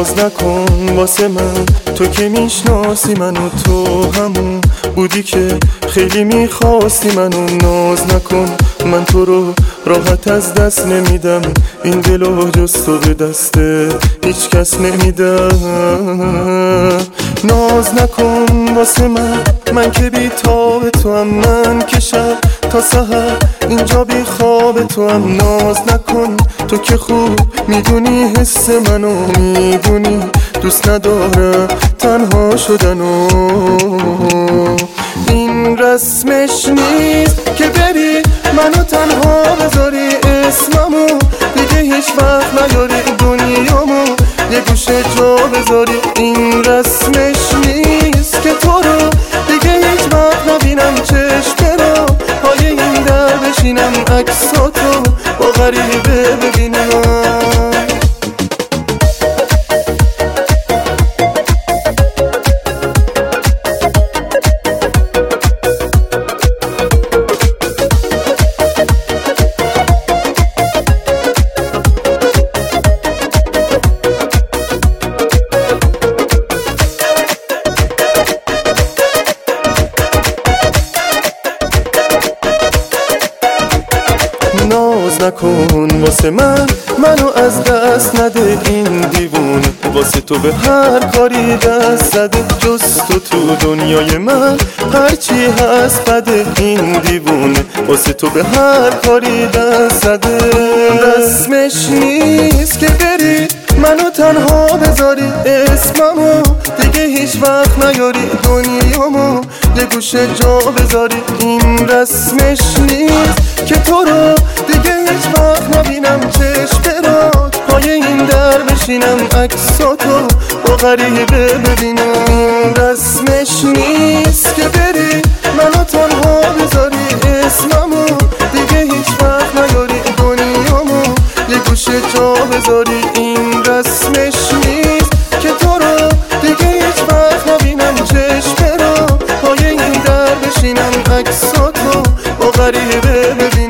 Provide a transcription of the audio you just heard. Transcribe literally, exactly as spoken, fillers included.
ناز نکن واسه من، تو که میشناسی منو، تو همون بودی که خیلی میخواستی منو. ناز نکن من تو رو راحت از دست نمیدم، این دلو جز تو به دست هیچ کس نمیدم. ناز نکن واسه من، من که بی تاب تو هم، من که شب تا سحر اینجا بی خواب تو هم. ناز نکن تو که خوب میدونی حس منو، میدونی دوست ندارم تنها شدنو. این رسمش نیست که بری منو تنها بذاری، اسممو دیگه هیچ وقت نیاری دنیامو یه گوشه جا بذاری. این رسمش نیست که تو رو دیگه هیچ وقت نبینم، چشم را پای این در بشینم، عکساتو با غریبه ببینم. ناز نکن واسه من، منو از دست نده، این دیوونه واسه تو به هر کاری دست زده. جز تو تو دنیای من هرچی هست بده، این دیوونه واسه تو به هر کاری دست زده. رسمش نیست که بری منو تنها بذاری، اسممو دیگه هیچ وقت نیاری دنیامو یه گوشه جا بذاری. این رسمش نیست که تو رو دیگه هیچ وقت نبینم، چشم برات پای این در بشینم، عکساتو با غریبه ببینم. این رسمش نیست که بری منو تنها بذاری، اسممو دیگه هیچ وقت نیاری دنیامو یه گوشه جا بذاری. این رسمش نیست که تو رو دیگه هیچ وقت نبینم، چشم برات پای این در بشینم، عکساتو با غریبه ببینم.